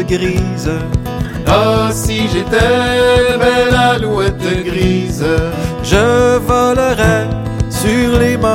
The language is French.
grise. Ah, si j'étais belle alouette grise, Je volerais sur les